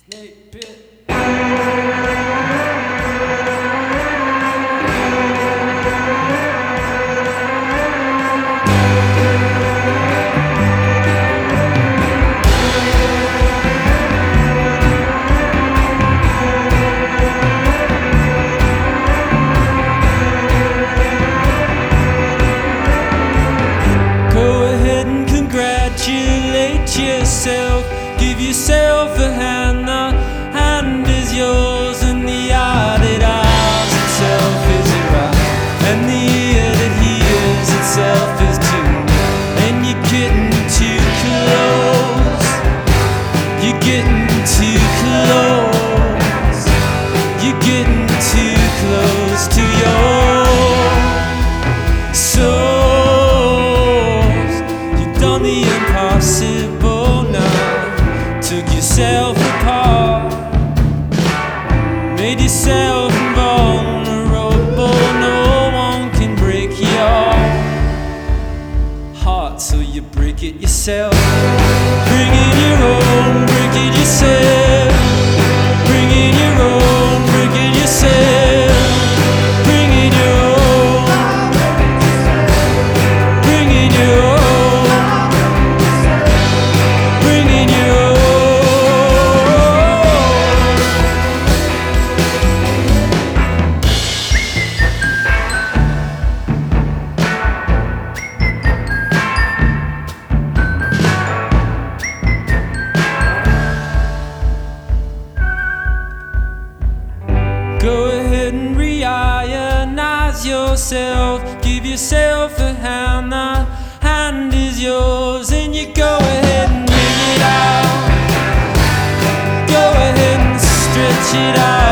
Snake pit. Congratulate yourself, give yourself a hand. The hand is yours, and the eye that eyes itself is your eye, and the ear that hears itself is tuned. And you're getting too close, you're getting too close, you're getting too close to your soul. Done the impossible now, took yourself apart, made yourself invulnerable. No one can break your heart, so you break it yourself. Bring it your own, break it yourself. Bring it your own, break it yourself. Bring it your own, bring it your own. Go ahead and reionize yourself, give yourself a hand. The hand is yours, and you go ahead and ring it out. Go ahead and stretch it out.